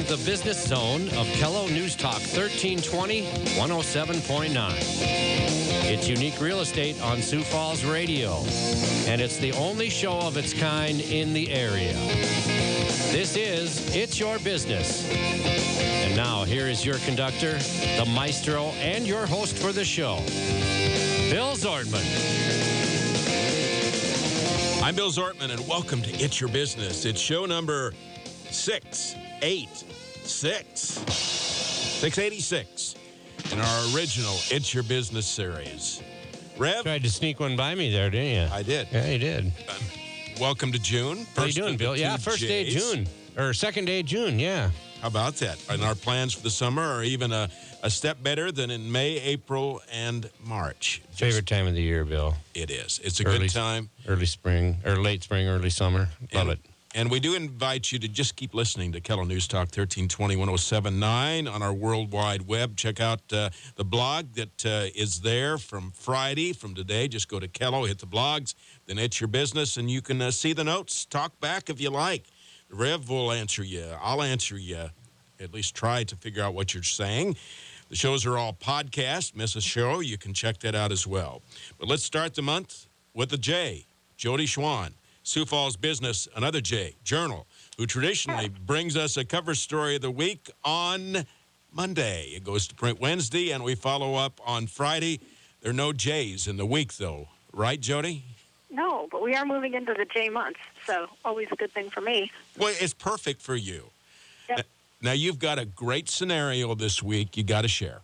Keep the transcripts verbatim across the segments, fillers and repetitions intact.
the business zone of Kello News Talk thirteen twenty, one oh seven point nine. It's unique real estate on Sioux Falls Radio, and it's the only show of its kind in the area. This is It's Your Business. And now, here is your conductor, the maestro, and your host for the show, Bill Zortman. I'm Bill Zortman, and welcome to It's Your Business. It's show number six eighty-six. six eighty-six in our original It's Your Business series. Rev? Tried to sneak one by me there, didn't you? I did. Yeah, you did. Uh, welcome to June. How you doing, of Bill? the Yeah, two first day of J's. June. Or second day of June, yeah. How about that? And our plans for the summer are even a, a step better than in May, April, and March. Just- Favorite time of the year, Bill. It is. It's a Early- good time. Early spring, or late spring, early summer. Love and, it. And we do invite you to just keep listening to Kello News Talk thirteen twenty, one oh seven point nine on our World Wide Web. Check out uh, the blog that uh, is there from Friday, from today. Just go to Kello, hit the blogs, then It's Your Business, and you can uh, see the notes. Talk back if you like. Rev will answer you. I'll answer you. At least try to figure out what you're saying. The shows are all podcast. Miss a show, you can check that out as well. But let's start the month with a J. Jody Schwan, Sioux Falls Business, another J, Journal, who traditionally brings us a cover story of the week on Monday. It goes to print Wednesday, and we follow up on Friday. There are no J's in the week, though. Right, Jody? No, but we are moving into the J month, so always a good thing for me. Well, it's perfect for you. Yep. Now, you've got a great scenario this week you got to share.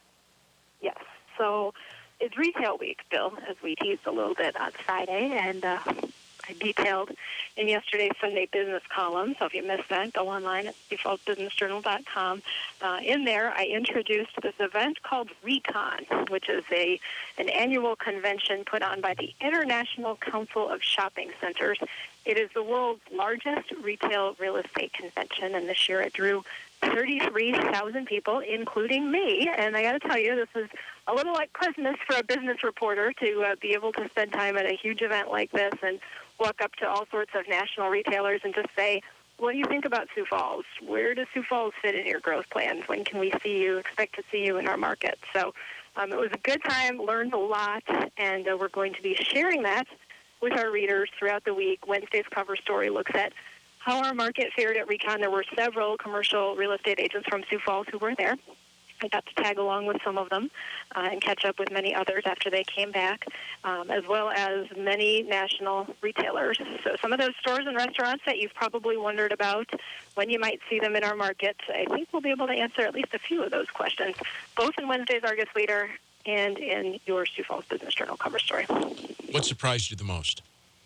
Yes. So it's retail week, Bill, as we teased a little bit on Friday, and uh, I detailed in yesterday's Sunday business column. So if you missed that, go online at sioux falls business journal dot com. Uh, in there, I introduced this event called Recon, which is a an annual convention put on by the International Council of Shopping Centers. It is the world's largest retail real estate convention, and this year it drew thirty-three thousand people, including me. And I got to tell you, this is a little like Christmas for a business reporter to uh, be able to spend time at a huge event like this and walk up to all sorts of national retailers and just say, what do you think about Sioux Falls? Where does Sioux Falls fit in your growth plans? When can we see you, expect to see you in our market? So um, it was a good time, learned a lot, and uh, we're going to be sharing that with our readers throughout the week. Wednesday's cover story looks at how our market fared at Recon. There were several commercial real estate agents from Sioux Falls who were there. I got to tag along with some of them uh, and catch up with many others after they came back, um, as well as many national retailers. So some of those stores and restaurants that you've probably wondered about when you might see them in our market, I think we'll be able to answer at least a few of those questions, both in Wednesday's Argus Leader and in your Sioux Falls Business Journal cover story. What surprised you the most?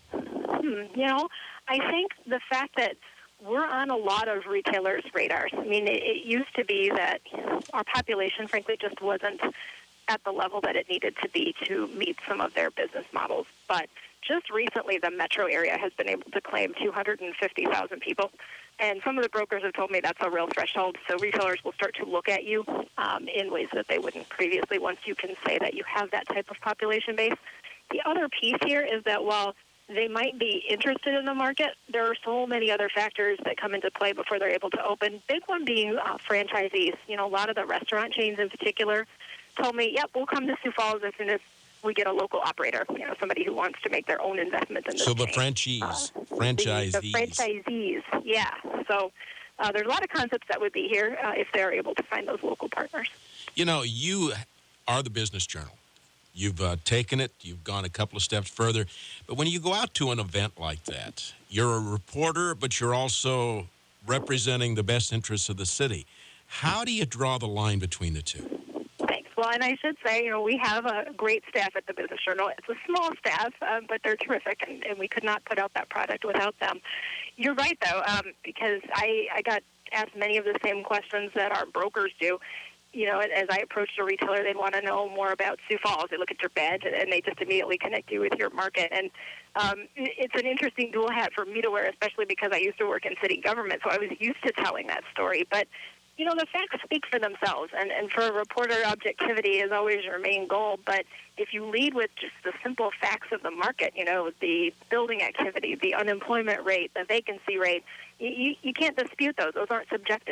Hmm, you know, I think the fact that we're on a lot of retailers' radars. I mean, it, it used to be that our population, frankly, just wasn't at the level that it needed to be to meet some of their business models. But just recently, the metro area has been able to claim two hundred fifty thousand people. And some of the brokers have told me that's a real threshold. So retailers will start to look at you um, in ways that they wouldn't previously once you can say that you have that type of population base. The other piece here is that while they might be interested in the market, there are so many other factors that come into play before they're able to open. Big one being uh, franchisees. You know, a lot of the restaurant chains in particular told me, yep, we'll come to Sioux Falls as soon as we get a local operator, you know, somebody who wants to make their own investment in this So the chain. franchise, Uh, franchisees. The, the franchisees, yeah. So uh, there's a lot of concepts that would be here uh, if they're able to find those local partners. You know, you are the Business Journal. You've uh, taken it. You've gone a couple of steps further. But when you go out to an event like that, you're a reporter, but you're also representing the best interests of the city. How do you draw the line between the two? Thanks. Well, and I should say, you know, we have a great staff at the Business Journal. It's a small staff, uh, but they're terrific, and, and we could not put out that product without them. You're right, though, um, because I, I got asked many of the same questions that our brokers do. You know, as I approached a retailer, they'd want to know more about Sioux Falls. They look at your badge, and they just immediately connect you with your market. And um, it's an interesting dual hat for me to wear, especially because I used to work in city government, so I was used to telling that story. But, you know, the facts speak for themselves, and, and for a reporter, objectivity is always your main goal. But if you lead with just the simple facts of the market, you know, the building activity, the unemployment rate, the vacancy rate, you, you can't dispute those. Those aren't subjective.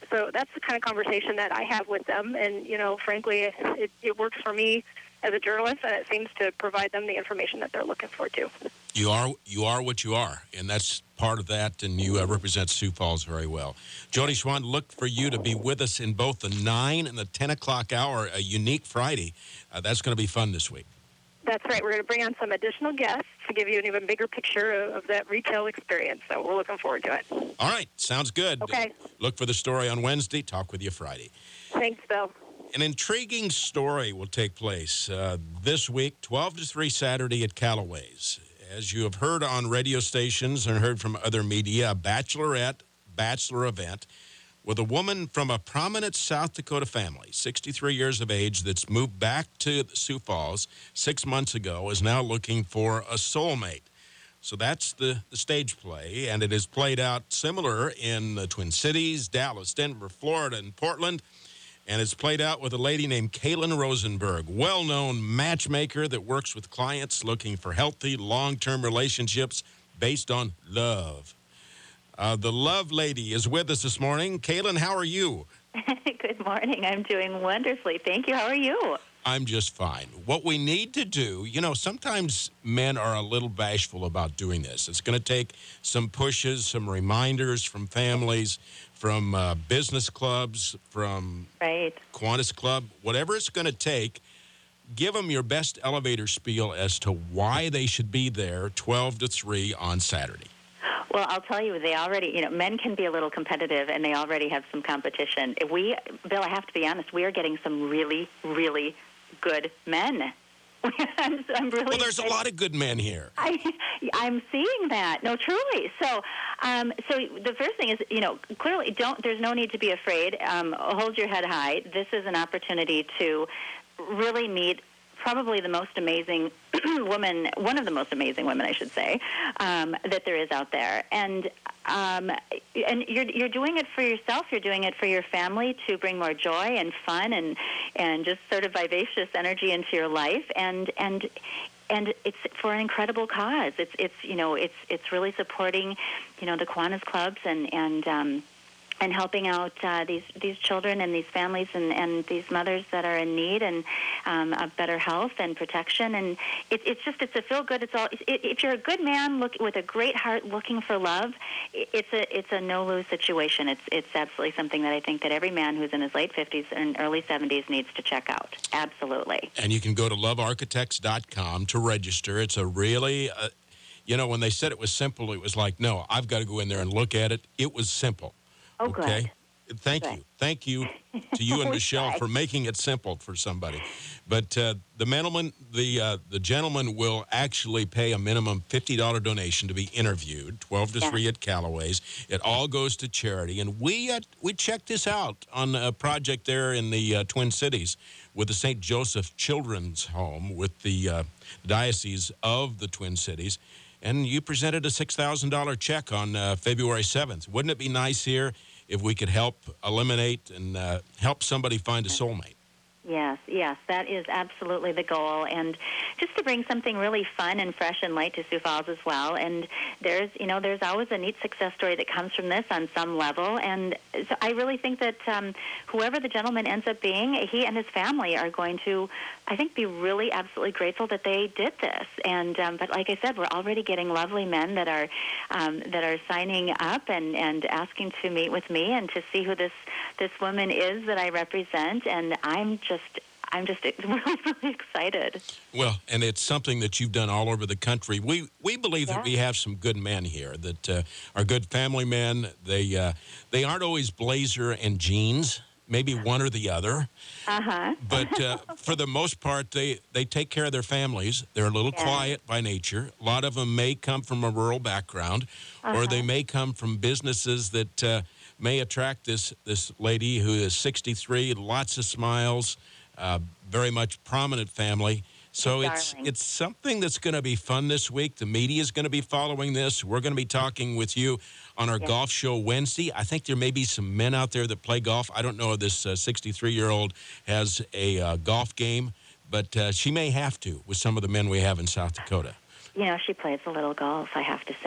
so that's the kind of conversation that I have with them. And, you know, frankly, it, it works for me as a journalist, and it seems to provide them the information that they're looking for, too. You are you are what you are, and that's part of that, and you uh, represent Sioux Falls very well. Jody Schwan, look for you to be with us in both the nine and the ten o'clock hour, a unique Friday. Uh, that's going to be fun this week. That's right. We're going to bring on some additional guests to give you an even bigger picture of, of that retail experience, so we're looking forward to it. All right. Sounds good. Okay. Look for the story on Wednesday. Talk with you Friday. Thanks, Bill. An intriguing story will take place uh, this week, twelve to three Saturday at Callaway's. As you have heard on radio stations and heard from other media, a bachelorette bachelor event with a woman from a prominent South Dakota family, sixty-three years of age, that's moved back to Sioux Falls six months ago, is now looking for a soulmate. So that's the, the stage play, and it is played out similar in the Twin Cities, Dallas, Denver, Florida, and Portland. And it's played out with a lady named Kaylin Rosenberg, well-known matchmaker that works with clients looking for healthy, long-term relationships based on love. Uh, the love lady is with us this morning. Kaylin, how are you? Good morning. I'm doing wonderfully. Thank you. How are you? I'm just fine. What we need to do, you know, sometimes men are a little bashful about doing this. It's going to take some pushes, some reminders from families, from uh, business clubs, from right. Kiwanis Club, whatever it's going to take. Give them your best elevator spiel as to why they should be there twelve to three on Saturday. Well, I'll tell you, they already, you know, men can be a little competitive, and they already have some competition. If we, Bill, I have to be honest, we are getting some really, really good men. I'm, I'm really. Well, there's a lot of good men here. I, I'm seeing that. No, truly. So, um, so the first thing is, you know, clearly, don't. There's no need to be afraid. Um, hold your head high. This is an opportunity to really meet probably the most amazing woman, one of the most amazing women, I should say, um, that there is out there. And um, and you're you're doing it for yourself. You're doing it for your family to bring more joy and fun and and just sort of vivacious energy into your life. And and and it's for an incredible cause. It's it's you know it's it's really supporting, you know, the Kiwanis clubs and and. Um, and helping out uh, these these children and these families and, and these mothers that are in need and um, of better health and protection. And it, it's just, it's a feel-good. It's all. It, if you're a good man look, with a great heart looking for love, it, it's a it's a no-lose situation. It's it's absolutely something that I think that every man who's in his late fifties and early seventies needs to check out. Absolutely. And you can go to love architects dot com to register. It's a really, uh, you know, when they said it was simple, it was like, no, I've got to go in there and look at it. It was simple. Oh, okay. Good. Thank good. you. Thank you to you and Michelle for making it simple for somebody. But uh, the gentleman, the uh, the gentleman will actually pay a minimum fifty dollars donation to be interviewed, twelve to three at Callaway's. It all goes to charity. And we uh, we checked this out on a project there in the uh, Twin Cities with the Saint Joseph Children's Home with the uh, Diocese of the Twin Cities. And you presented a six thousand dollars check on uh, February seventh. Wouldn't it be nice here if we could help eliminate and uh, help somebody find a soulmate? Yes, yes, that is absolutely the goal, and just to bring something really fun and fresh and light to Sioux Falls as well. And there's, you know, there's always a neat success story that comes from this on some level, and so I really think that um, whoever the gentleman ends up being, he and his family are going to, I think, be really absolutely grateful that they did this. And um, but like I said, we're already getting lovely men that are um, that are signing up and, and asking to meet with me and to see who this this woman is that I represent, and I'm just I'm just really, really excited. Well, and it's something that you've done all over the country. We we believe yeah. that we have some good men here that uh, are good family men. They uh, they aren't always blazer and jeans, maybe one or the other. Uh-huh. But uh, for the most part, they, they take care of their families. They're a little yeah. quiet by nature. A lot of them may come from a rural background, uh-huh. or they may come from businesses that uh, may attract this, this lady who is sixty-three, lots of smiles, uh, very much prominent family. So it's Darling. it's something that's going to be fun this week. The media is going to be following this. We're going to be talking with you on our yeah. golf show Wednesday. I think there may be some men out there that play golf. I don't know if this uh, sixty-three-year-old has a uh, golf game, but uh, she may have to with some of the men we have in South Dakota. You know, she plays a little golf, I have to say.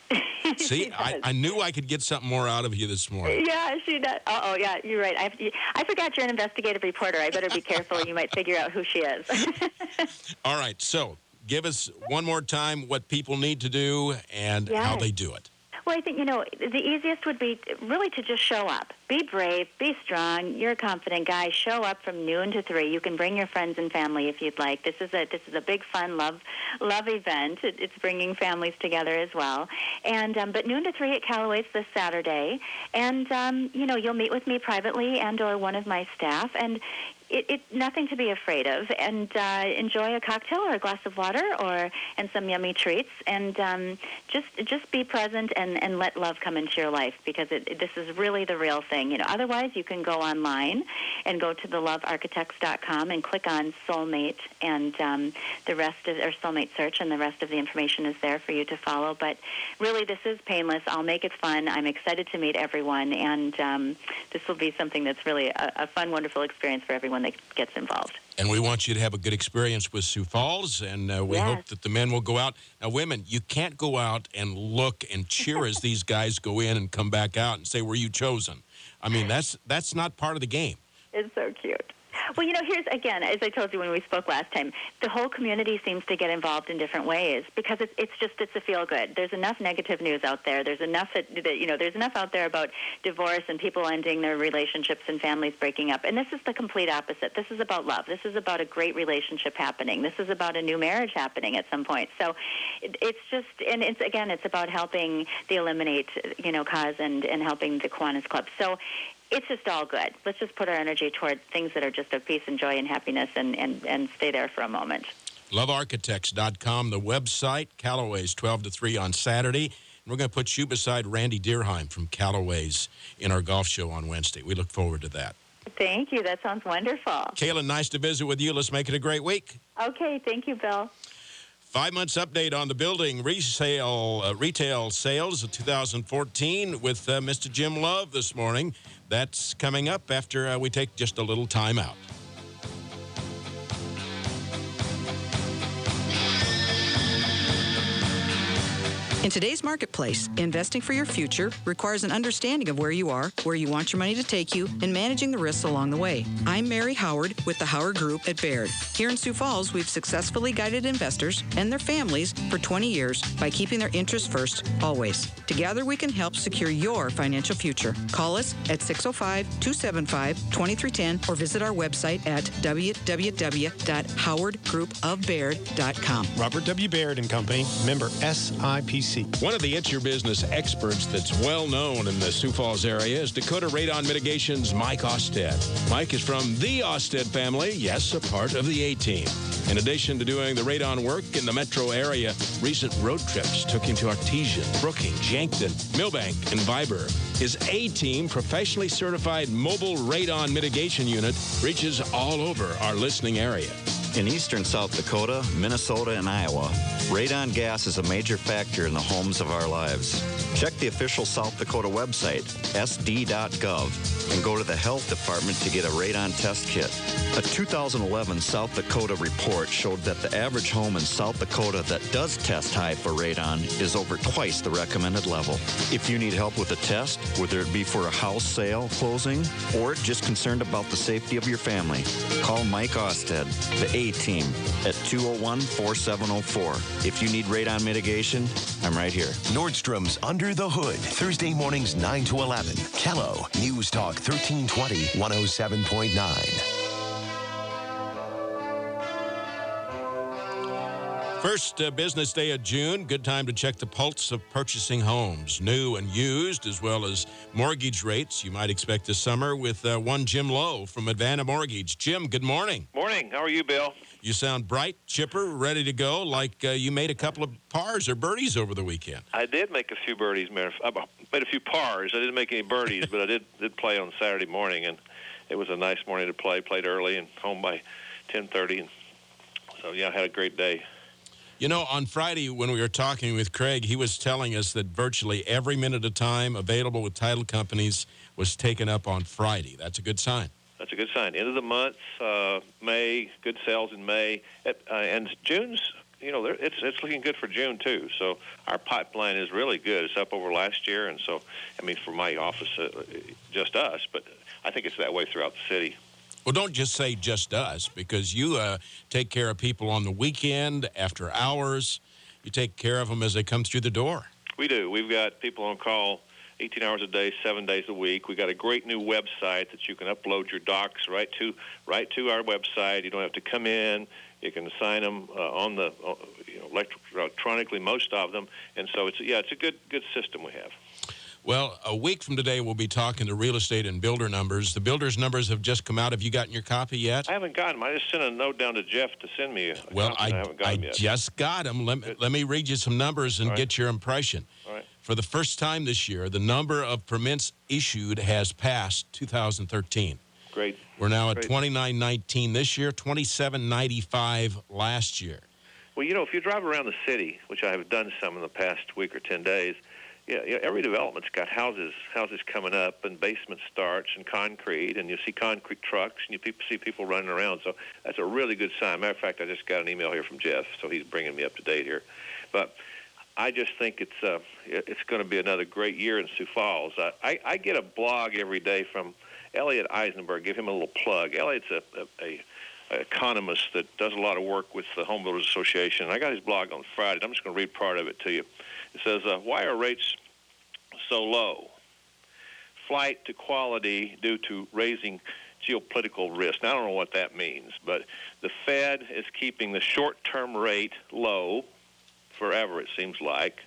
See, I, I knew I could get something more out of you this morning. Yeah, she does. Oh, yeah, you're right. I, I forgot you're an investigative reporter. I better be careful. You might figure out who she is. All right, so give us one more time what people need to do and yes. how they do it. Well, I think, you know, the easiest would be really to just show up. Be brave. Be strong. You're a confident guy. Show up from noon to three. You can bring your friends and family if you'd like. This is a this is a big, fun, love love event. It, it's bringing families together as well. And um, but noon to three at Callaway's this Saturday. And, um, you know, you'll meet with me privately and or one of my staff. And It, it nothing to be afraid of, and uh, enjoy a cocktail or a glass of water, or and some yummy treats, and um, just just be present and, and let love come into your life, because it, it, this is really the real thing. You know, otherwise you can go online and go to the love architects dot com and click on soulmate, and um, the rest of or soulmate search, and the rest of the information is there for you to follow. But really, this is painless. I'll make it fun. I'm excited to meet everyone, and um, this will be something that's really a, a fun, wonderful experience for everyone that gets involved. And we want you to have a good experience with Sioux Falls, and uh, we yes. hope that the men will go out. Now, women, you can't go out and look and cheer as these guys go in and come back out and say, were you chosen? I mean, that's that's not part of the game. It's so cute. Well, you know, here's, again, as I told you when we spoke last time, the whole community seems to get involved in different ways, because it's, it's just, it's a feel-good. There's enough negative news out there. There's enough, that, that, you know, there's enough out there about divorce and people ending their relationships and families breaking up. And this is the complete opposite. This is about love. This is about a great relationship happening. This is about a new marriage happening at some point. So it, it's just, and it's, again, it's about helping the Eliminate, you know, cause and, and helping the Kiwanis Club. So it's just all good. Let's just put our energy toward things that are just of peace and joy and happiness, and, and, and stay there for a moment. love architects dot com, the website. Callaway's twelve to three on Saturday. And we're going to put you beside Randy Deerheim from Callaway's in our golf show on Wednesday. We look forward to that. Thank you. That sounds wonderful. Kaylin, nice to visit with you. Let's make it a great week. Okay. Thank you, Bill. Five months update on the building resale, uh, retail sales of two thousand fourteen with uh, Mister Jim Love this morning. That's coming up after uh, we take just a little time out. In today's marketplace, investing for your future requires an understanding of where you are, where you want your money to take you, and managing the risks along the way. I'm Mary Howard with the Howard Group at Baird. Here in Sioux Falls, we've successfully guided investors and their families for twenty years by keeping their interests first, always. Together, we can help secure your financial future. Call us at six oh five, two seven five, two three one zero or visit our website at w w w dot howard group of baird dot com. Robert W. Baird and Company, member S I P C. One of the It's Your Business experts that's well known in the Sioux Falls area is Dakota Radon Mitigation's Mike Osted. Mike is from the Osted family, yes, a part of the A-Team. In addition to doing the radon work in the metro area, recent road trips took him to Artesian, Brookings, Yankton, Millbank, and Viber. His A-Team professionally certified mobile radon mitigation unit reaches all over our listening area. In eastern South Dakota, Minnesota, and Iowa, radon gas is a major factor in the homes of our lives. Check the official South Dakota website, s d dot gov, and go to the health department to get a radon test kit. A two thousand eleven South Dakota report showed that the average home in South Dakota that does test high for radon is over twice the recommended level. If you need help with a test, whether it be for a house sale, closing, or just concerned about the safety of your family, call Mike Osted, the A-Team, at two oh one, four seven oh four. If you need radon mitigation, I'm right here. Nordstrom's Under the Hood, Thursday mornings nine to eleven. Kello, News Talk thirteen twenty, one oh seven point nine. First uh, business day of June, good time to check the pulse of purchasing homes, new and used, as well as mortgage rates you might expect this summer with uh, one Jim Lowe from Advanta Mortgage. Jim, good morning. Morning. How are you, Bill? You sound bright, chipper, ready to go, like uh, you made a couple of pars or birdies over the weekend. I did make a few birdies, Mayor. I made a few pars. I didn't make any birdies, but I did did play on Saturday morning, and it was a nice morning to play. Played early and home by ten thirty, and so, yeah, I had a great day. You know, on Friday when we were talking with Craig, he was telling us that virtually every minute of time available with title companies was taken up on Friday. That's a good sign. That's a good sign. End of the month, uh, May, good sales in May. Uh, and June's you know, it's it's looking good for June too. So our pipeline is really good. It's up over last year, and so I mean, for my office, uh, just us, but I think it's that way throughout the city. Well, don't just say just us, because you uh, take care of people on the weekend, after hours. You take care of them as they come through the door. We do. We've got people on call eighteen hours a day, seven days a week. We've got a great new website that you can upload your docs right to right to our website. You don't have to come in. You can sign them uh, on the uh, you know, electronically, most of them. And so, it's yeah, it's a good good system we have. Well, a week from today, we'll be talking to real estate and builder numbers. The builders' numbers have just come out. Have you gotten your copy yet? I haven't gotten them. I just sent a note down to Jeff to send me a well, copy. I, I haven't got I them yet. just got them. Let me, let me read you some numbers and All right. get your impression. All right. For the first time this year, the number of permits issued has passed two thousand thirteen. Great. We're now at Great. twenty-nine nineteen this year, twenty-seven ninety-five last year. Well, you know, if you drive around the city, which I have done some in the past week or ten days, yeah, you know, every development's got houses houses coming up and basement starts and concrete, and you see concrete trucks, and you pe- see people running around. So that's a really good sign. Matter of fact, I just got an email here from Jeff, so he's bringing me up to date here. But I just think it's uh, it's going to be another great year in Sioux Falls. Uh, I, I get a blog every day from Elliot Eisenberg. Give him a little plug. Elliot's a, a, a economist that does a lot of work with the Home Builders Association. I got his blog on Friday. I'm just going to read part of it to you. It says, uh, why are rates so low? Flight to quality due to raising geopolitical risk. Now, I don't know what that means, but the Fed is keeping the short-term rate low forever, it seems like.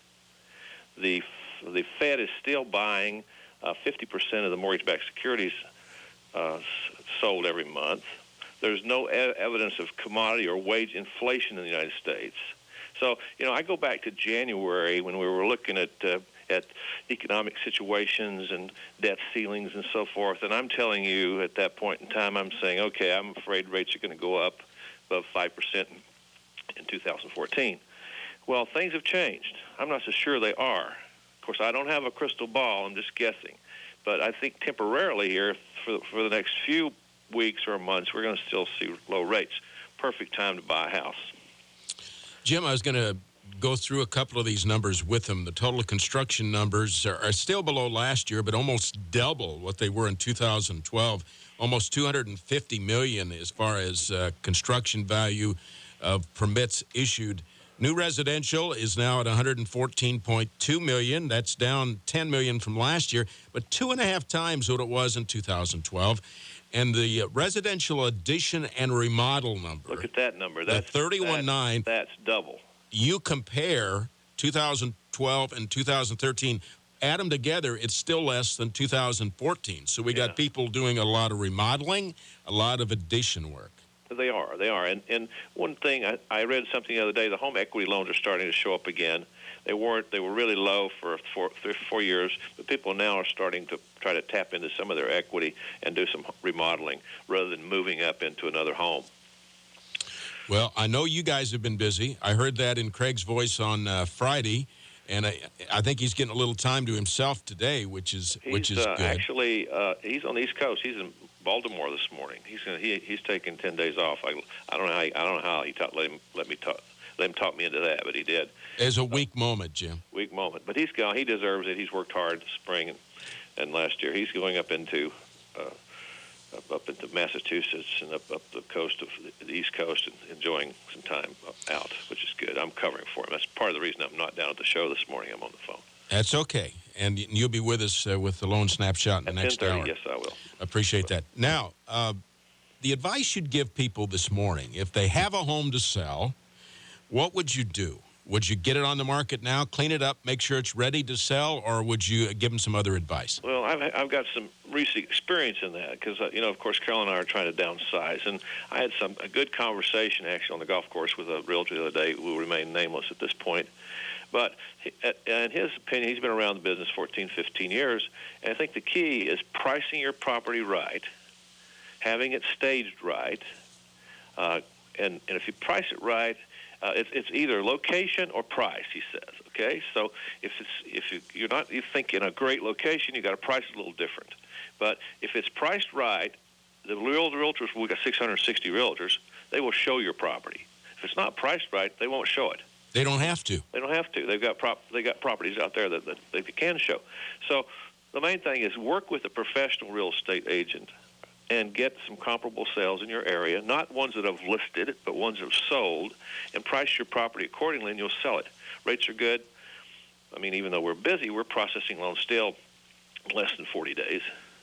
The the Fed is still buying uh, fifty percent of the mortgage-backed securities uh, sold every month. There's no e- evidence of commodity or wage inflation in the United States. So, you know, I go back to January when we were looking at uh, at economic situations and debt ceilings and so forth, and I'm telling you at that point in time, I'm saying, okay, I'm afraid rates are going to go up above five percent in two thousand fourteen. Well, things have changed. I'm not so sure they are. Of course, I don't have a crystal ball. I'm just guessing. But I think temporarily here, for, for the next few weeks or months, we're going to still see low rates. Perfect time to buy a house. Jim, I was going to go through a couple of these numbers with them. The total construction numbers are, are still below last year, but almost double what they were in two thousand twelve. Almost two hundred fifty million dollars as far as uh, construction value of permits issued. New residential is now at one hundred fourteen point two million dollars. That's down ten million dollars from last year, but two and a half times what it was in two thousand twelve. And the residential addition and remodel number. Look at that number. That's thirty-one nine. That's double. You compare two thousand twelve and two thousand thirteen, add them together, it's still less than two thousand fourteen. So we Yeah. got people doing a lot of remodeling, a lot of addition work. They are. They are. And and one thing, I, I read something the other day, the home equity loans are starting to show up again. They weren't. They were really low for four, three, four years, but people now are starting to try to tap into some of their equity and do some remodeling rather than moving up into another home. Well, I know you guys have been busy. I heard that in Craig's voice on uh, Friday, and I, I think he's getting a little time to himself today, which is He's, which is uh, good. Actually, uh, he's on the East Coast. He's in Baltimore this morning. He's gonna, he he's taking ten days off. I, I don't know how he, I don't know how he taught, let him let me talk let him talk me into that, but he did. It's a weak uh, moment, Jim. Weak moment, but he's gone. He deserves it. He's worked hard this spring and, and last year. He's going up into uh, up, up into Massachusetts and up up the coast of the, the East Coast and enjoying some time out, which is good. I'm covering for him. That's part of the reason I'm not down at the show this morning. I'm on the phone. That's okay. And you'll be with us uh, with the Loan Snapshot in the At next ten thirty, hour. yes, I will. Appreciate that. Now, uh, the advice you'd give people this morning, if they have a home to sell, what would you do? Would you get it on the market now, clean it up, make sure it's ready to sell, or would you give them some other advice? Well, I've, I've got some recent experience in that because, uh, you know, of course, Carol and I are trying to downsize. And I had some a good conversation, actually, on the golf course with a realtor the other day who will remain nameless at this point. But in his opinion, he's been around the business fourteen, fifteen years, and I think the key is pricing your property right, having it staged right, uh, and, and if you price it right, uh, it's, it's either location or price, he says, okay? So if it's if you, you're not you think in a great location, you got to price it a little different. But if it's priced right, the real realtors, we've got six hundred sixty realtors, they will show your property. If it's not priced right, they won't show it. They don't have to. They don't have to. They've got prop. They got properties out there that, that they can show. So the main thing is work with a professional real estate agent and get some comparable sales in your area, not ones that have listed, but ones that have sold, and price your property accordingly, and you'll sell it. Rates are good. I mean, even though we're busy, we're processing loans still less than forty days,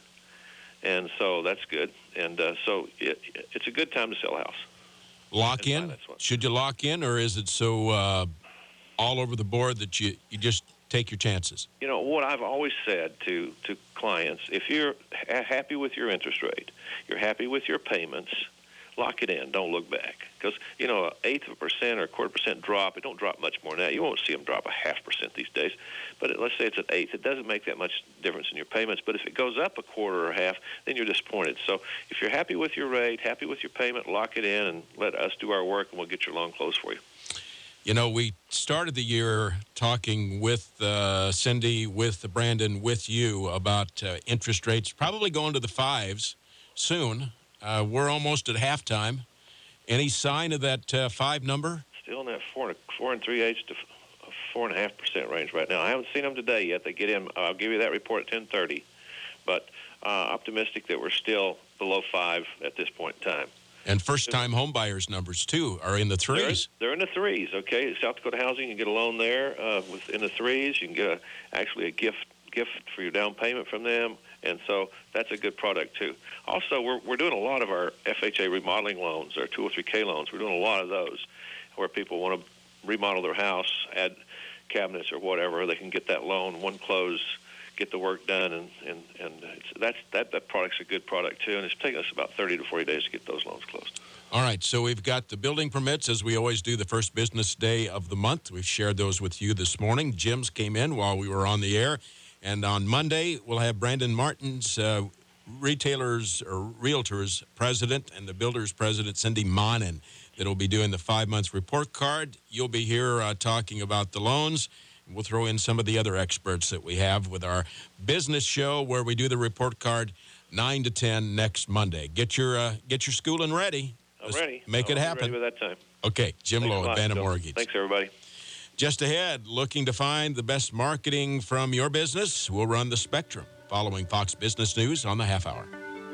and so that's good. And uh, so it, it's a good time to sell a house. Lock in? Should you lock in, or is it so uh, all over the board that you, you just take your chances? You know, what I've always said to, to clients, if you're ha- happy with your interest rate, you're happy with your payments, lock it in. Don't look back. Because, you know, an eighth of a percent or a quarter percent drop, it don't drop much more than that. You won't see them drop a half percent these days. But it, let's say it's an eighth. It doesn't make that much difference in your payments. But if it goes up a quarter or a half, then you're disappointed. So if you're happy with your rate, happy with your payment, lock it in and let us do our work, and we'll get your loan closed for you. You know, we started the year talking with uh, Cindy, with Brandon, with you about uh, interest rates probably going to the fives soon. Uh, we're almost at halftime. Any sign of that uh, five number? Still in that four and, four and three eighths to four and a half percent range right now. I haven't seen them today yet. They get in. I'll give you that report at ten thirty. But uh, optimistic that we're still below five at this point in time. And first-time home buyers numbers, too, are in the threes. They're, they're in the threes, okay? South Dakota Housing, you can get a loan there uh, within the threes. You can get a, actually a gift gift for your down payment from them, and so that's a good product, too. Also, we're we're doing a lot of our F H A remodeling loans, our two oh three K loans. We're doing a lot of those where people want to remodel their house, add cabinets or whatever. They can get that loan, one close, get the work done, and and and it's, that's that that product's a good product too, and it's taken us about thirty to forty days to get those loans closed. All right, so we've got the building permits, as we always do, the first business day of the month. We've shared those with you this morning. Jim's came in while we were on the air, and on Monday we'll have Brandon Martin's uh, retailers or realtors president and the builders president, Cindy Monin, that will be doing the five months report card. You'll be here uh, talking about the loans. We'll throw in some of the other experts that we have with our business show where we do the report card nine to ten next Monday. Get your uh, get your schooling ready. I'm ready. Make I'll it happen. Be ready by that time. Okay, Jim Thanks Lowe at Banner Mortgage. Thanks, everybody. Just ahead, looking to find the best marketing from your business, we'll run the Spectrum following Fox Business News on the half hour.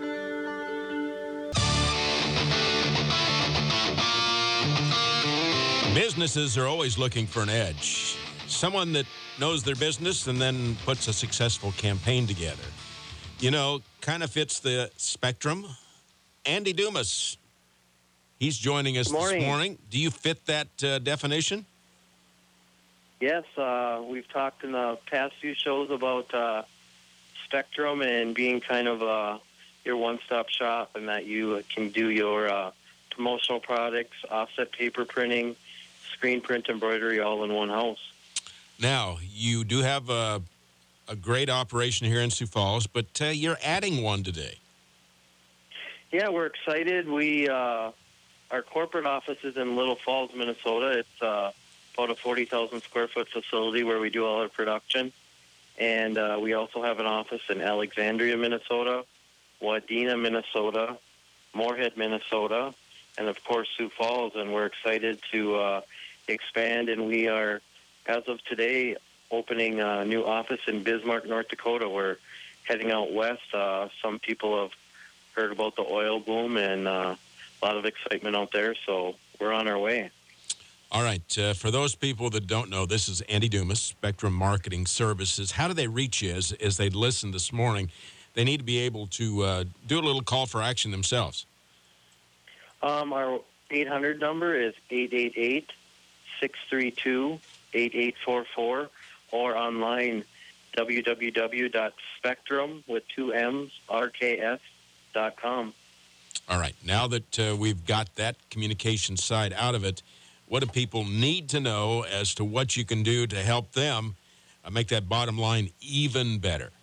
Businesses are always looking for an edge. Someone that knows their business and then puts a successful campaign together. You know, kind of fits the spectrum. Andy Dumas, he's joining us morning. this morning. Do you fit that uh, definition? Yes, uh, we've talked in the past few shows about uh, Spectrum and being kind of uh, your one-stop shop, and that you can do your uh, promotional products, offset paper printing, screen print, embroidery, all in one house. Now, you do have a, a great operation here in Sioux Falls, but uh, you're adding one today. Yeah, we're excited. We uh, our corporate office is in Little Falls, Minnesota. It's uh, about a forty thousand square foot facility where we do all our production. And uh, we also have an office in Alexandria, Minnesota, Wadena, Minnesota, Moorhead, Minnesota, and, of course, Sioux Falls. And we're excited to uh, expand, and we are, as of today, opening a new office in Bismarck, North Dakota. We're heading out west. Uh, some people have heard about the oil boom, and uh, a lot of excitement out there, so we're on our way. All right. Uh, for those people that don't know, this is Andy Dumas, Spectrum Marketing Services. How do they reach you as, as they listen this morning? They need to be able to uh, do a little call for action themselves. Um, our eight hundred number is eight eight eight, six three two, eight eight four four, or online w w w dot spectrum with two M's, R K S dot com. All right. Now that uh, we've got that communication side out of it, what do people need to know as to what you can do to help them uh, make that bottom line even better?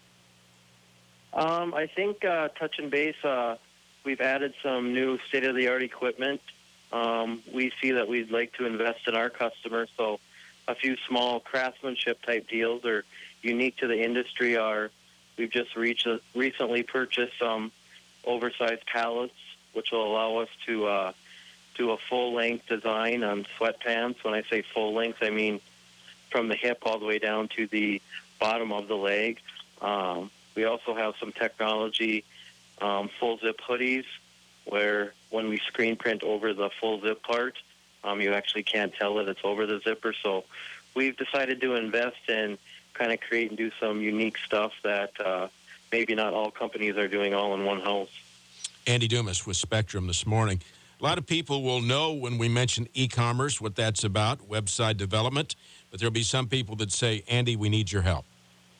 Um, I think uh, touch and base, uh, we've added some new state-of-the-art equipment. Um, we see that we'd like to invest in our customers, so a few small craftsmanship-type deals are unique to the industry. Are we've just reached, uh, recently purchased some oversized pallets, which will allow us to uh, do a full-length design on sweatpants. When I say full-length, I mean from the hip all the way down to the bottom of the leg. Um, we also have some technology, um, full-zip hoodies, where when we screen print over the full-zip part, um, you actually can't tell that it's over the zipper. So we've decided to invest and kind of create and do some unique stuff that uh, maybe not all companies are doing all in one house. Andy Dumas with Spectrum this morning. A lot of people will know when we mention e-commerce what that's about, website development, but there'll be some people that say, Andy, we need your help.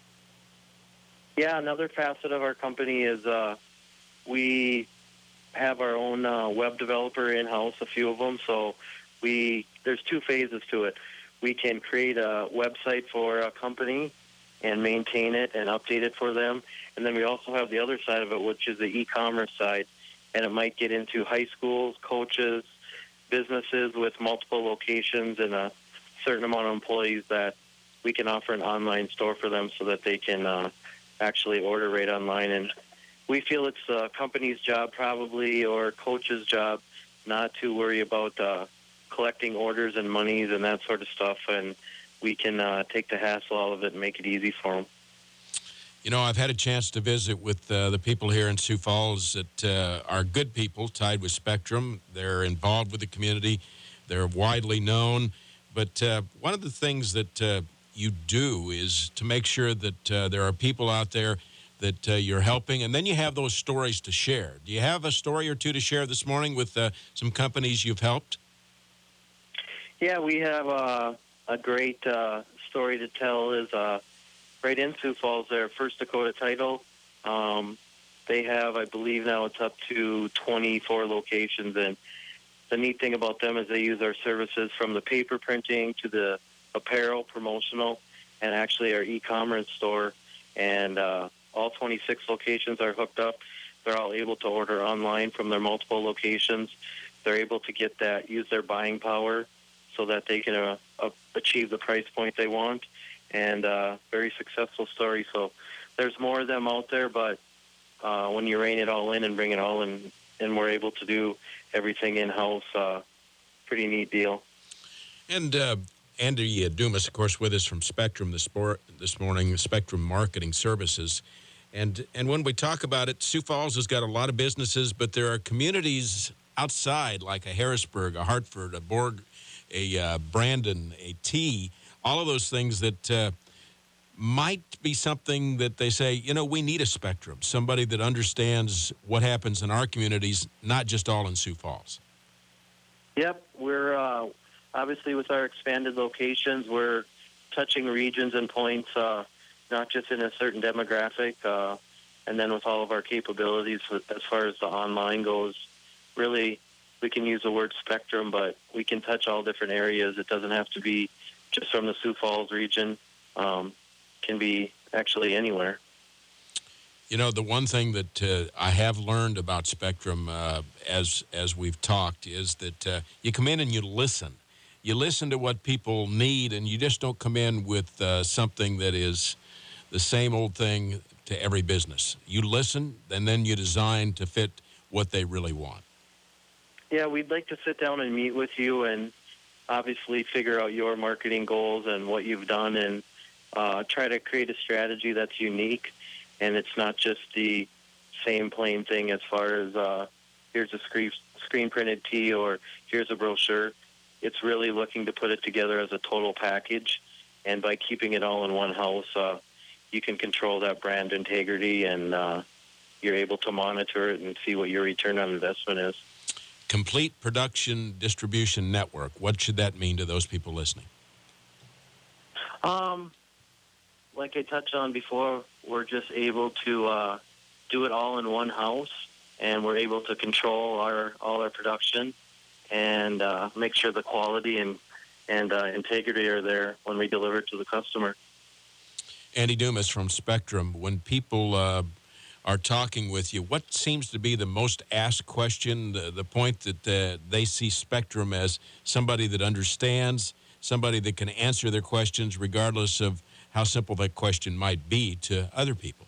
Yeah, another facet of our company is uh, we have our own uh, web developer in-house, a few of them. So we there's two phases to it. We can create a website for a company and maintain it and update it for them. And then we also have the other side of it, which is the e-commerce side. And it might get into high schools, coaches, businesses with multiple locations and a certain amount of employees that we can offer an online store for them so that they can uh, actually order right online. And we feel it's a company's job probably or coach's job not to worry about uh, collecting orders and monies and that sort of stuff. And we can uh, take the hassle out of it and make it easy for them. You know, I've had a chance to visit with uh, the people here in Sioux Falls that uh, are good people tied with Spectrum. They're involved with the community. They're widely known. But uh, one of the things that uh, you do is to make sure that uh, there are people out there that uh, you're helping, and then you have those stories to share. Do you have a story or two to share this morning with uh, some companies you've helped? Yeah, we have uh, a great uh, story to tell is uh, right in Sioux Falls there, First Dakota Title. Um, they have, I believe now it's up to twenty-four locations, and the neat thing about them is they use our services from the paper printing to the apparel, promotional, and actually our e-commerce store. And uh, all twenty-six locations are hooked up. They're all able to order online from their multiple locations. They're able to get that, use their buying power so that they can uh, uh, achieve the price point they want. And uh, very successful story. So there's more of them out there, but uh, when you rein it all in and bring it all in, and we're able to do everything in-house, uh, pretty neat deal. And uh, Andy Dumas, of course, with us from Spectrum this, sport, this morning, Spectrum Marketing Services. And, and when we talk about it, Sioux Falls has got a lot of businesses, but there are communities outside like a Harrisburg, a Hartford, a Borg, a uh, Brandon, a T, all of those things that uh, might be something that they say, you know, we need a Spectrum, somebody that understands what happens in our communities, not just all in Sioux Falls. Yep, we're uh, obviously with our expanded locations, we're touching regions and points, uh, not just in a certain demographic, uh, and then with all of our capabilities as far as the online goes, really we can use the word spectrum, but we can touch all different areas. It doesn't have to be just from the Sioux Falls region, um, can be actually anywhere. You know, the one thing that uh, I have learned about Spectrum uh, as as we've talked is that uh, you come in and you listen. You listen to what people need, and you just don't come in with uh, something that is the same old thing to every business. You listen, and then you design to fit what they really want. Yeah, we'd like to sit down and meet with you and obviously figure out your marketing goals and what you've done and uh, try to create a strategy that's unique. And it's not just the same plain thing as far as uh, here's a screen, screen printed tee or here's a brochure. It's really looking to put it together as a total package. And by keeping it all in one house, uh, you can control that brand integrity and uh, you're able to monitor it and see what your return on investment is. Complete Production Distribution Network. What should that mean to those people listening? Um, like I touched on before, we're just able to uh, do it all in one house, and we're able to control our all our production and uh, make sure the quality and and uh, integrity are there when we deliver to the customer. Andy Dumas from Spectrum. When people uh, are talking with you, what seems to be the most asked question, the, the point that uh, they see Spectrum as somebody that understands, somebody that can answer their questions regardless of how simple that question might be to other people?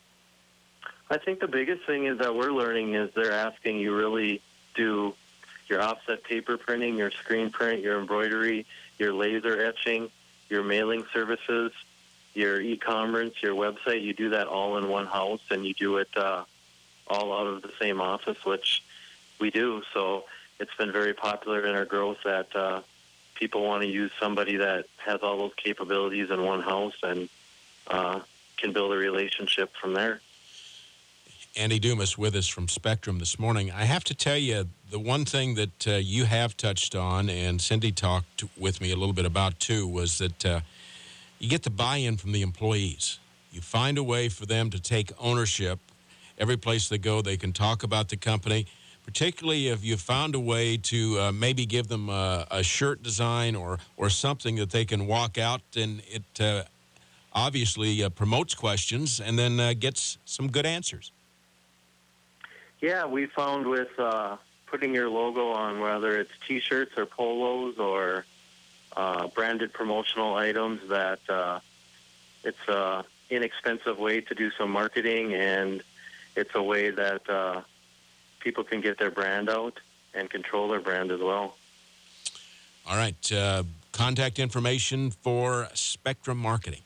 I think the biggest thing is that we're learning is they're asking you really do your offset paper printing, your screen print, your embroidery, your laser etching, your mailing services, your e-commerce, your website. You do that all in one house, and you do it uh, all out of the same office, which we do. So it's been very popular in our growth that uh, people want to use somebody that has all those capabilities in one house and uh, can build a relationship from there. Andy Dumas with us from Spectrum this morning. I have to tell you, the one thing that uh, you have touched on, and Cindy talked with me a little bit about too, was that uh, you get the buy-in from the employees. You find a way for them to take ownership. Every place they go, they can talk about the company, particularly if you found a way to uh, maybe give them a, a shirt design or, or something that they can walk out, and it uh, obviously uh, promotes questions and then uh, gets some good answers. Yeah, we found with uh, putting your logo on, whether it's T-shirts or polos or uh, branded promotional items, that uh, it's an inexpensive way to do some marketing, and it's a way that uh, people can get their brand out and control their brand as well. All right. Uh, contact information for Spectrum Marketing.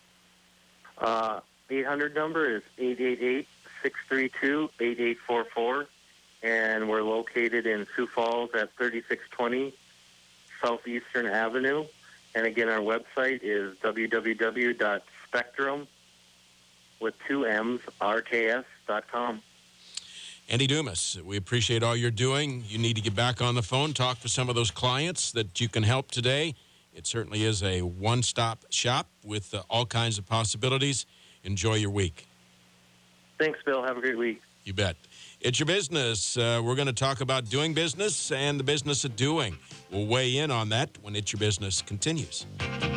Uh, eight hundred number is eight eight eight, six three two, eight eight four four, and we're located in Sioux Falls at thirty-six twenty Southeastern Avenue. And again, our website is w w w dot spectrum with two M's, R K S dot com. Andy Dumas, we appreciate all you're doing. You need to get back on the phone, talk to some of those clients that you can help today. It certainly is a one-stop shop with uh, all kinds of possibilities. Enjoy your week. Thanks, Bill. Have a great week. You bet. It's Your Business. Uh, we're going to talk about doing business and the business of doing. We'll weigh in on that when It's Your Business continues.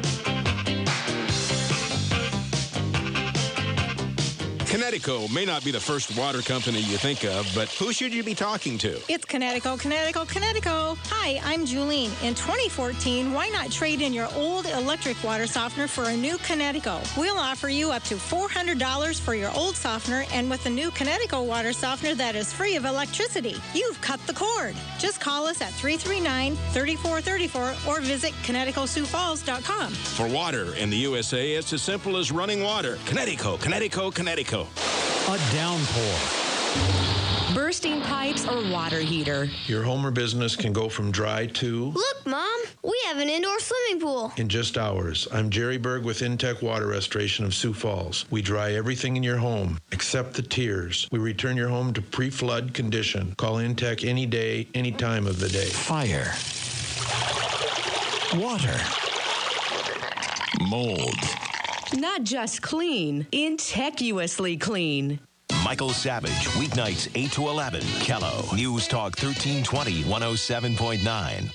Connecticut may not be the first water company you think of, but who should you be talking to? It's Connecticut, Connecticut, Connecticut. Hi, I'm Julene. In twenty fourteen, why not trade in your old electric water softener for a new Connecticut? We'll offer you up to four hundred dollars for your old softener, and with a new Connecticut water softener that is free of electricity. You've cut the cord. Just call us at three three nine, three four three four or visit Connecticut Sioux Falls dot com. For water in the U S A, it's as simple as running water. Connecticut, Connecticut, Connecticut. A downpour. Bursting pipes or water heater. Your home or business can go from dry to... Look, Mom, we have an indoor swimming pool. In just hours. I'm Jerry Berg with Intech Water Restoration of Sioux Falls. We dry everything in your home, except the tiers. We return your home to pre-flood condition. Call Intech any day, any time of the day. Fire. Water. Mold. Not just clean, integuously clean. Michael Savage, weeknights eight to eleven. Kello. News Talk thirteen twenty, one oh seven point nine.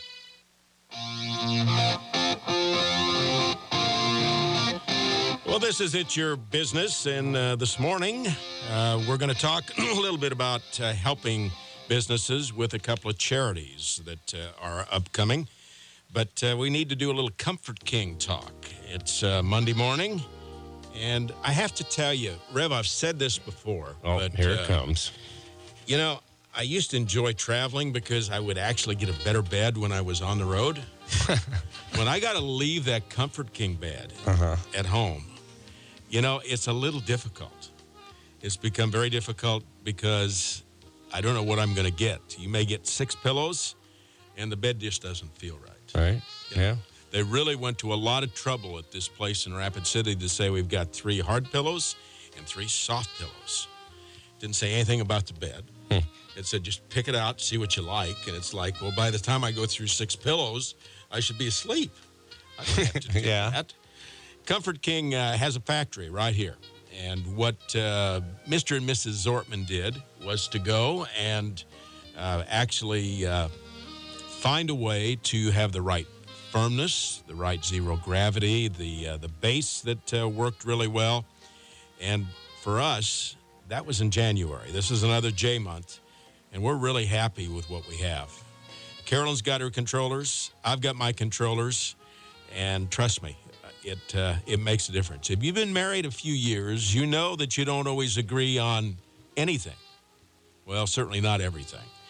Well, this is It's Your Business, and uh, this morning uh, we're going to talk a little bit about uh, helping businesses with a couple of charities that uh, are upcoming. But uh, we need to do a little Comfort King talk. It's uh, Monday morning, and I have to tell you, Rev, I've said this before. Oh, but, here it uh, comes. You know, I used to enjoy traveling because I would actually get a better bed when I was on the road. When I got to leave that Comfort King bed uh-huh. at home, you know, it's a little difficult. It's become very difficult because I don't know what I'm going to get. You may get six pillows, and the bed just doesn't feel right. Right. You know, yeah. They really went to a lot of trouble at this place in Rapid City to say we've got three hard pillows and three soft pillows. Didn't say anything about the bed. Hmm. It said just pick it out, see what you like. And it's like, well, by the time I go through six pillows, I should be asleep. I don't have to do yeah. that. Comfort King uh, has a factory right here. And what uh, Mister and Missus Zortman did was to go and uh, actually uh, find a way to have the right firmness, the right zero gravity, the uh, the base that uh, worked really well. And for us, that was in January. This is another J month, and we're really happy with what we have. Carolyn's got her controllers. I've got my controllers, and trust me, it uh, it makes a difference. If you've been married a few years, you know that you don't always agree on anything. Well, certainly not everything.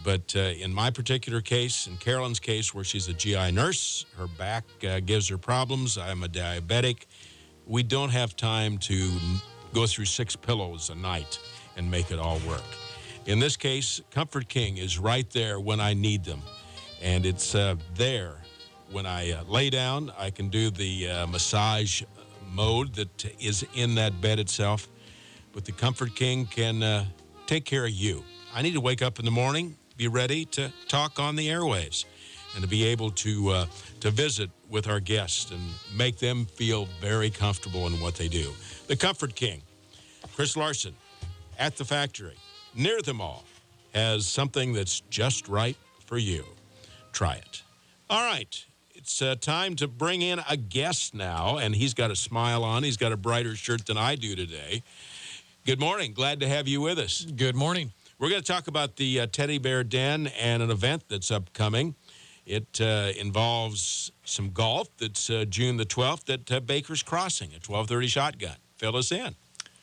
But uh, in my particular case, in Carolyn's case, where she's a G I nurse, her back uh, gives her problems. I'm a diabetic. We don't have time to go through six pillows a night and make it all work. In this case, Comfort King is right there when I need them. And it's uh, there when I uh, lay down. I can do the uh, massage mode that is in that bed itself. But the Comfort King can uh, take care of you. I need to wake up in the morning, be ready to talk on the airwaves, and to be able to uh, to visit with our guests and make them feel very comfortable in what they do. The Comfort King, Chris Larson, at the factory, near the mall, has something that's just right for you. Try it. All right. It's uh, time to bring in a guest now, and he's got a smile on. He's got a brighter shirt than I do today. Good morning. Glad to have you with us. Good morning. We're going to talk about the uh, Teddy Bear Den and an event that's upcoming. It uh, involves some golf. That's uh, June the twelfth at uh, Baker's Crossing, a twelve thirty shotgun. Fill us in.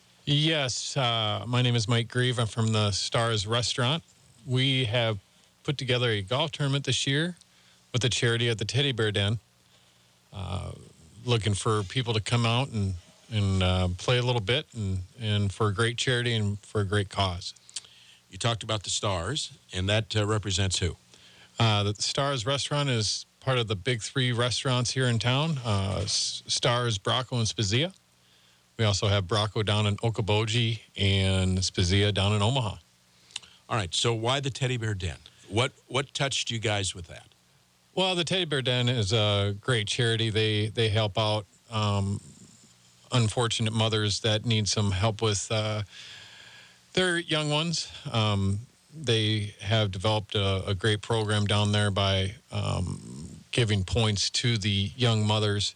Yes, uh, my name is Mike Grieve. I'm from the Stars Restaurant. We have put together a golf tournament this year with the charity at the Teddy Bear Den, uh, looking for people to come out and, and uh, play a little bit and, and for a great charity and for a great cause. You talked about the Stars, and that uh, represents who? Uh, the Stars Restaurant is part of the big three restaurants here in town, uh, Stars, Bracco, and Spezia. We also have Bracco down in Okoboji and Spezia down in Omaha. All right, so why the Teddy Bear Den? What what touched you guys with that? Well, the Teddy Bear Den is a great charity. They they help out um, unfortunate mothers that need some help with uh, their young ones. Um, they have developed a, a great program down there by um, giving points to the young mothers,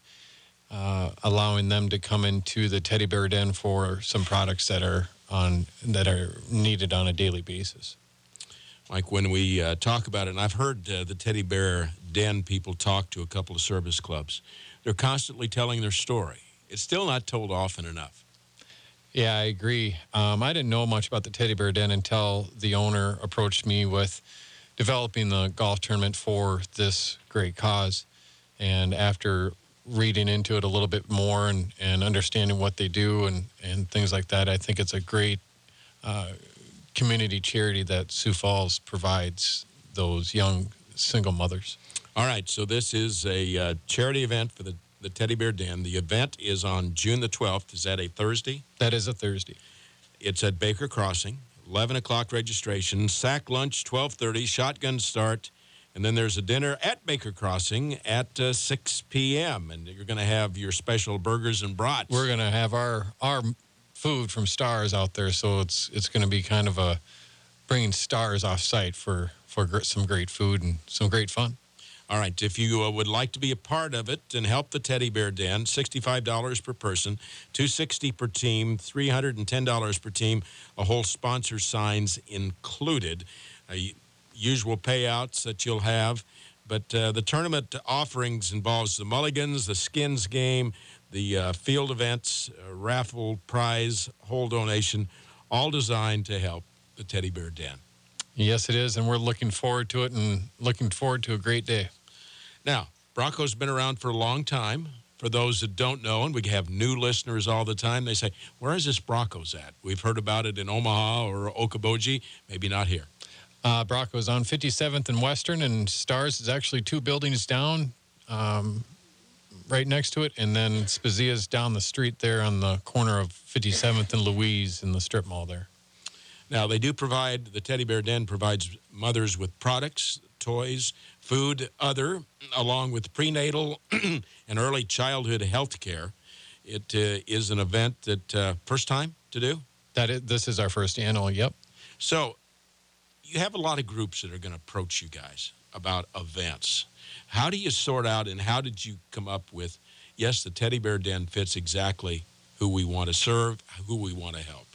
uh, allowing them to come into the Teddy Bear Den for some products that are on that are needed on a daily basis. Like when we uh, talk about it, and I've heard uh, the Teddy Bear Den people talk to a couple of service clubs. They're constantly telling their story. It's still not told often enough. Yeah, I agree. Um, I didn't know much about the Teddy Bear Den until the owner approached me with developing the golf tournament for this great cause. And after reading into it a little bit more and, and understanding what they do and, and things like that, I think it's a great uh, community charity that Sioux Falls provides those young single mothers. All right, so this is a uh, charity event for the the Teddy Bear Den. The event is on June the twelfth. Is that a Thursday? That is a Thursday. It's at Baker Crossing, eleven o'clock registration, sack lunch, twelve thirty, shotgun start, and then there's a dinner at Baker Crossing at uh, six p.m., and you're going to have your special burgers and brats. We're going to have our our food from Stars out there, so it's it's going to be kind of a bringing Stars off-site for, for gr- some great food and some great fun. All right, if you uh, would like to be a part of it and help the Teddy Bear Den, sixty-five dollars per person, two hundred sixty dollars per team, three hundred ten dollars per team, a whole sponsor signs included, uh, usual payouts that you'll have. But uh, the tournament offerings involves the mulligans, the skins game, the uh, field events, uh, raffle, prize, whole donation, all designed to help the Teddy Bear Den. Yes, it is, and we're looking forward to it and looking forward to a great day. Now, Bracco's been around for a long time. For those that don't know, and we have new listeners all the time, they say, where is this Bracco's at? We've heard about it in Omaha or Okoboji, maybe not here. Uh, Bracco's on fifty-seventh and Western, and Stars is actually two buildings down um, right next to it, and then Spezia's down the street there on the corner of fifty-seventh and Louise in the strip mall there. Now, they do provide, the Teddy Bear Den provides mothers with products, toys, food, other, along with prenatal and early childhood health care. It uh, is an event that, uh, first time to do? That is, this is our first annual, yep. So, you have a lot of groups that are going to approach you guys about events. How do you sort out and how did you come up with, yes, the Teddy Bear Den fits exactly who we want to serve, who we want to help?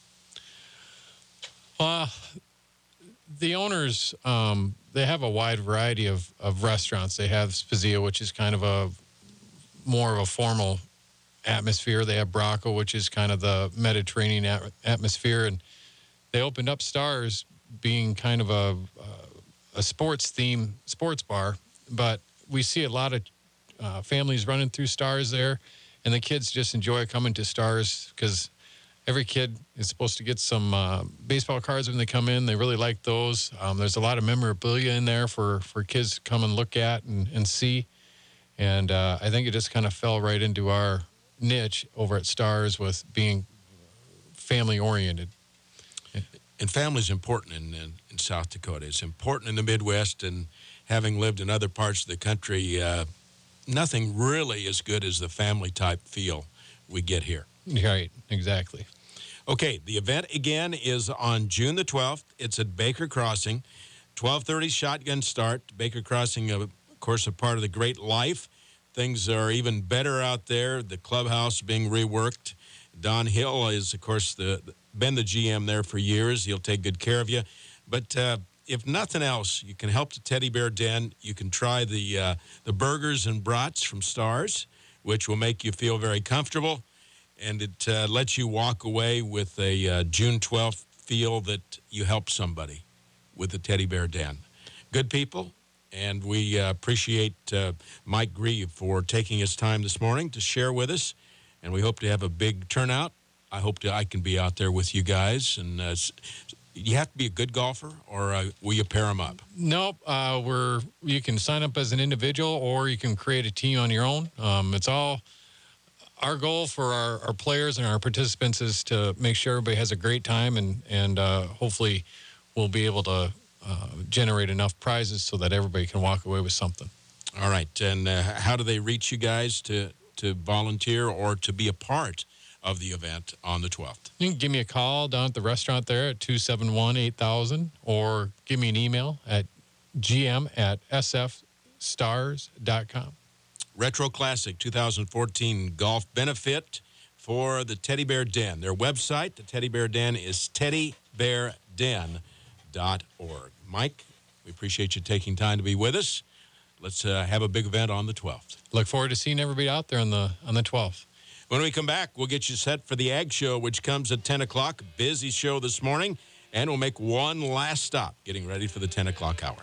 Uh, the owners, um, they have a wide variety of, of restaurants. They have Spezia, which is kind of a more of a formal atmosphere. They have Bracco, which is kind of the Mediterranean at- atmosphere. And they opened up Stars being kind of a, a sports theme sports bar, but we see a lot of uh, families running through Stars there, and the kids just enjoy coming to Stars because every kid is supposed to get some uh, baseball cards when they come in. They really like those. Um, there's a lot of memorabilia in there for, for kids to come and look at and, and see. And uh, I think it just kind of fell right into our niche over at Stars with being family-oriented. And family is important in, in, in South Dakota. It's important in the Midwest, and having lived in other parts of the country, uh, nothing really as good as the family-type feel we get here. Right, exactly. Okay, the event again is on June the twelfth. It's at Baker Crossing. twelve thirty shotgun start. Baker Crossing, of course, a part of the Great Life. Things are even better out there. The clubhouse being reworked. Don Hill is, of course, the been the G M there for years. He'll take good care of you. But uh, if nothing else, you can help the Teddy Bear Den. You can try the uh, the burgers and brats from Stars, which will make you feel very comfortable. And it uh, lets you walk away with a uh, June twelfth feel that you helped somebody with the Teddy Bear Den. Good people, and we uh, appreciate uh, Mike Grieve for taking his time this morning to share with us, and we hope to have a big turnout. I hope that I can be out there with you guys. And uh, you have to be a good golfer, or uh, will you pair them up? Nope. Uh, we're you can sign up as an individual, or you can create a team on your own. Um, it's all our goal for our, our players and our participants is to make sure everybody has a great time, and and uh, hopefully we'll be able to uh, generate enough prizes so that everybody can walk away with something. All right. And uh, how do they reach you guys to to volunteer or to be a part of the event on the twelfth? You can give me a call down at the restaurant there at two seven one, eight thousand, or give me an email at gm at s f stars dot com. Retro Classic two thousand fourteen golf benefit for the Teddy Bear Den. Their website, the Teddy Bear Den, is teddy bear den dot org. Mike, we appreciate you taking time to be with us. Let's uh, have a big event on the twelfth. Look forward to seeing everybody out there on the on the twelfth. When we come back, we'll get you set for the Ag Show, which comes at ten o'clock. Busy show this morning, and we'll make one last stop, getting ready for the ten o'clock hour.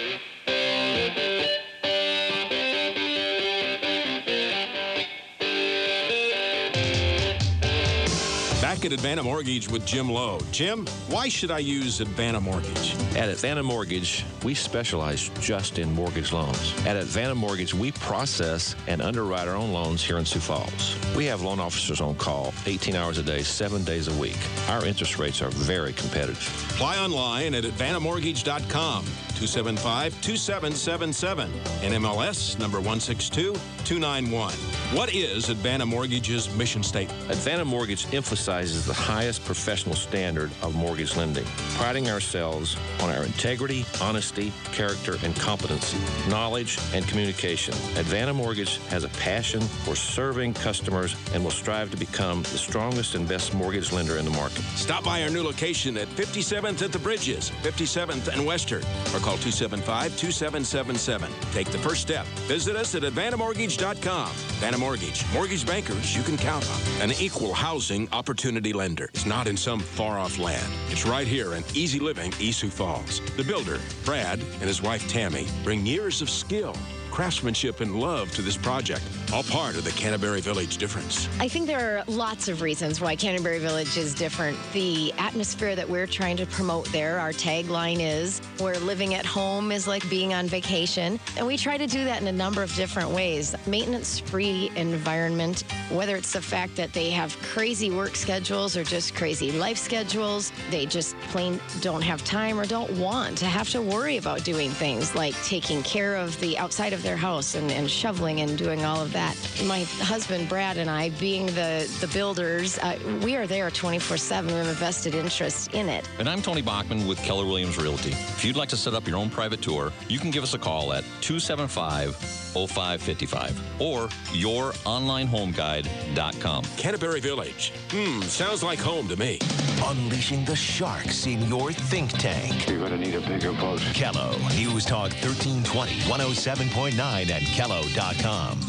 Back at Advanta Mortgage with Jim Lowe. Jim, why should I use Advanta Mortgage? At Advanta Mortgage, we specialize just in mortgage loans. At Advanta Mortgage, we process and underwrite our own loans here in Sioux Falls. We have loan officers on call eighteen hours a day, seven days a week. Our interest rates are very competitive. Apply online at advanta mortgage dot com. two seven five, two seven seven seven. N M L S number one six two, two nine one. What is Advanta Mortgage's mission statement? Advanta Mortgage emphasizes the highest professional standard of mortgage lending, priding ourselves on our integrity, honesty, character, and competency, knowledge, and communication. Advanta Mortgage has a passion for serving customers and will strive to become the strongest and best mortgage lender in the market. Stop by our new location at fifty-seventh at the Bridges, fifty-seventh and Western, or call two seven five, two seven seven seven. Take the first step. Visit us at advanta mortgage dot com. Advanta Mortgage. Mortgage bankers you can count on. An equal housing opportunity lender. It's not in some far-off land. It's right here in Easy Living, East Sioux Falls. The builder, Brad, and his wife, Tammy, bring years of skill, craftsmanship, and love to this project. All part of the Canterbury Village difference. I think there are lots of reasons why Canterbury Village is different. The atmosphere that we're trying to promote there, our tagline is, where living at home is like being on vacation. And we try to do that in a number of different ways. Maintenance-free environment, whether it's the fact that they have crazy work schedules or just crazy life schedules, they just plain don't have time or don't want to have to worry about doing things like taking care of the outside of their house and, and shoveling and doing all of that. My husband, Brad, and I, being the, the builders, uh, we are there twenty-four seven. We have a vested interest in it. And I'm Tony Bachman with Keller Williams Realty. If you'd like to set up your own private tour, you can give us a call at two seven five, oh five five five or your online home guide dot com. Canterbury Village. Hmm, sounds like home to me. Unleashing the sharks in your think tank. You're going to need a bigger boat. Kello News Talk thirteen twenty, one oh seven point nine and kello dot com.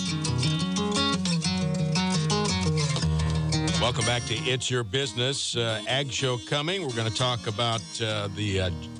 Welcome back to It's Your Business. Uh, Ag Show coming. We're going to talk about uh, the uh,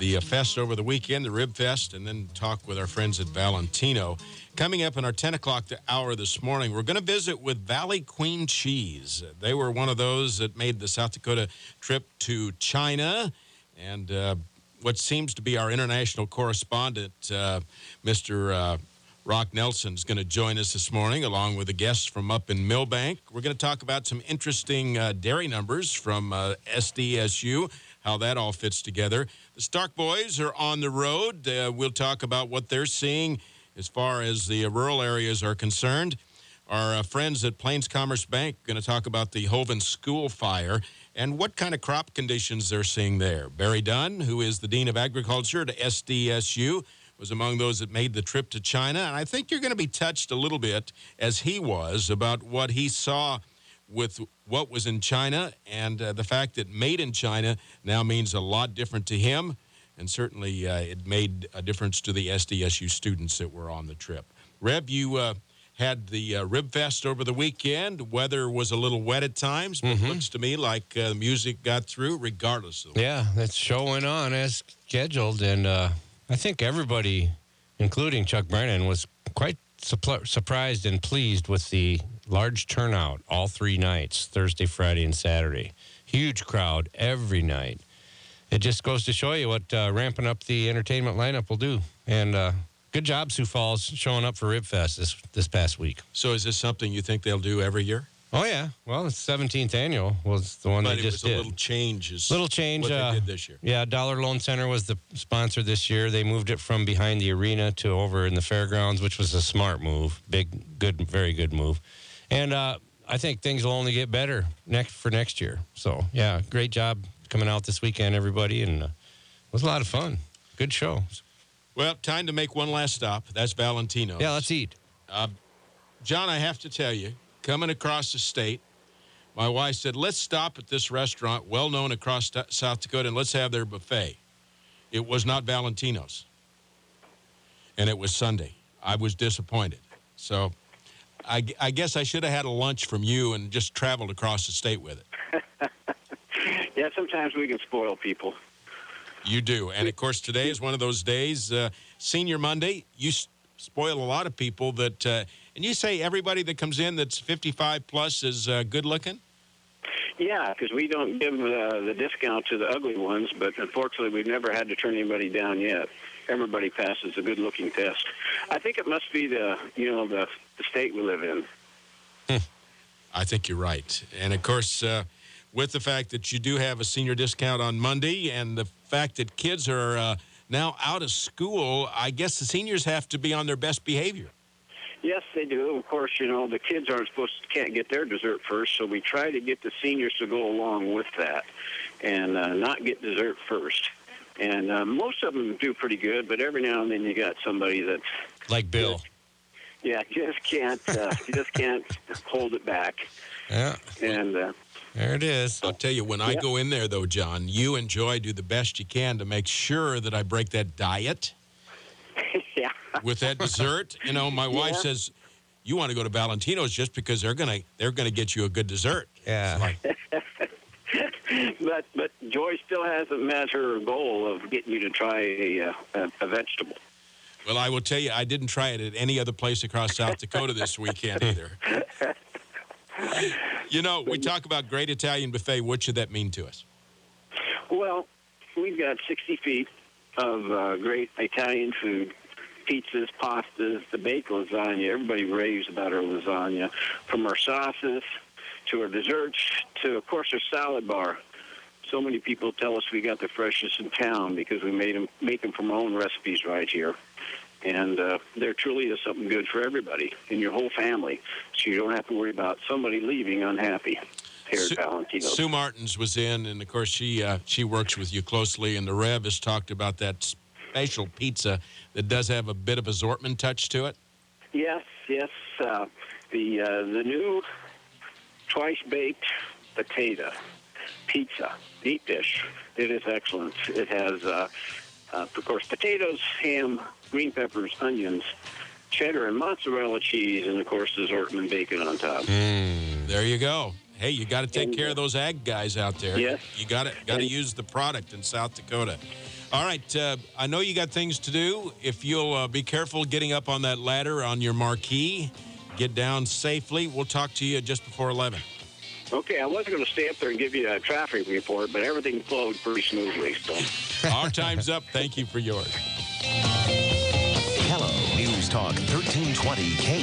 the uh, fest over the weekend, the Rib Fest, and then talk with our friends at Valentino. Coming up in our ten o'clock hour this morning, we're going to visit with Valley Queen Cheese. They were one of those that made the South Dakota trip to China. And uh, what seems to be our international correspondent, uh, Mister Uh, Rock Nelson, is going to join us this morning, along with a guest from up in Millbank. We're going to talk about some interesting uh, dairy numbers from uh, S D S U, how that all fits together. The Stark Boys are on the road. Uh, we'll talk about what they're seeing as far as the uh, rural areas are concerned. Our uh, friends at Plains Commerce Bank are going to talk about the Hovind School fire and what kind of crop conditions they're seeing there. Barry Dunn, who is the Dean of Agriculture at S D S U, was among those that made the trip to China. And I think you're going to be touched a little bit, as he was, about what he saw with what was in China, and uh, the fact that made in China now means a lot different to him. And certainly uh, it made a difference to the S D S U students that were on the trip. Reb, you uh, had the uh, Rib Fest over the weekend. Weather was a little wet at times, but Mm-hmm. it looks to me like uh, the music got through regardless of the Yeah, that show went on as scheduled, and uh, I think everybody, including Chuck Brennan, was quite supl- surprised and pleased with the large turnout all three nights, Thursday, Friday, and Saturday. Huge crowd every night. It just goes to show you what uh, ramping up the entertainment lineup will do. And uh, good job, Sioux Falls, showing up for Rib Fest this, this past week. So is this something you think they'll do every year? Oh, yeah. Well, the seventeenth annual was the one but they just did. But it was did. a little change. Is Little change. What uh, they did this year. Yeah, Dollar Loan Center was the sponsor this year. They moved it from behind the arena to over in the fairgrounds, which was a smart move. Big, good, very good move. And uh, I think things will only get better next for next year. So, yeah, great job coming out this weekend, everybody. And uh, it was a lot of fun. Good show. Well, time to make one last stop. That's Valentino's. Yeah, let's eat. Uh, John, I have to tell you, coming across the state, my wife said, let's stop at this restaurant, well-known across t- South Dakota, and let's have their buffet. It was not Valentino's, and it was Sunday. I was disappointed. So I, I guess I should have had a lunch from you and just traveled across the state with it. Yeah, sometimes we can spoil people. You do. And, of course, today is one of those days, uh, Senior Monday. You s- spoil a lot of people that uh, – and you say everybody that comes in that's fifty-five plus is uh, good-looking? Yeah, because we don't give uh, the discount to the ugly ones, but unfortunately we've never had to turn anybody down yet. Everybody passes the good-looking test. I think it must be the, you know, the, the state we live in. I think you're right. And, of course, uh, with the fact that you do have a senior discount on Monday and the fact that kids are uh, now out of school, I guess the seniors have to be on their best behavior. Yes, they do. Of course, you know, the kids aren't supposed to, can't get their dessert first, so we try to get the seniors to go along with that and uh, not get dessert first. And uh, most of them do pretty good, but every now and then you got somebody that's... Like Bill. Just, yeah, just can't, uh, just can't hold it back. Yeah. And... Uh, There it is. I'll tell you, when I Yeah. go in there, though, John, you and Joy do the best you can to make sure that I break that diet. Yeah. With that dessert. You know, my wife Yeah. says, you want to go to Valentino's just because they're going to they're gonna get you a good dessert. Yeah. Like, but but Joy still hasn't met her goal of getting you to try a, uh, a, a vegetable. well, I will tell you, I didn't try it at any other place across South Dakota this weekend either. You know, we talk about Great Italian Buffet. What should that mean to us? Well, we've got sixty feet of uh, great Italian food, pizzas, pastas, the baked lasagna. Everybody raves about our lasagna, from our sauces to our desserts to, of course, our salad bar. So many people tell us we got the freshest in town because we made them, make them from our own recipes right here. And uh, there truly is something good for everybody in your whole family, so you don't have to worry about somebody leaving unhappy here Sue, at Valentino's. Sue Martins was in, and, of course, she uh, she works with you closely, and the Rev has talked about that special pizza that does have a bit of a Zortman touch to it. Yes, yes. Uh, the uh, the new twice-baked potato pizza, deep dish. It is excellent. It has, uh, uh, of course, potatoes, ham, green peppers, onions, cheddar and mozzarella cheese, and, of course, the Zortman bacon on top. Mm, there you go. Hey, you got to take And, care of those ag guys out there. Yes. You got to got to And- use the product in South Dakota. All right. Uh, I know you got things to do. If you'll uh, be careful getting up on that ladder on your marquee, get down safely. We'll talk to you just before eleven. Okay, I wasn't going to stay up there and give you a traffic report, but everything flowed pretty smoothly. So. Our time's up. Thank you for yours. Hello, News Talk thirteen twenty K